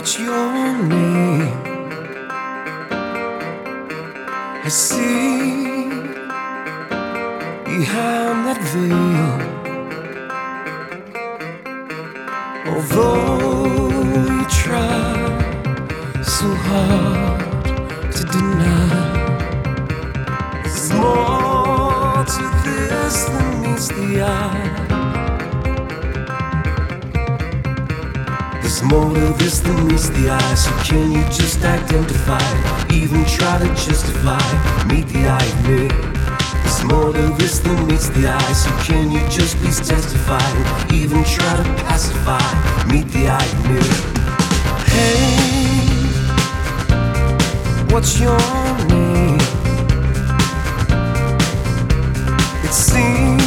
What's your name? I see behind that veil. Although you try so hard to deny, there's more to this than meets the eye. There's more to this than meets the eye. So can you just identify, even try to justify, meet the eye of me? There's more to this than meets the eye. So can you just please testify, even try to pacify, meet the eye of me? Hey, what's your name? It seems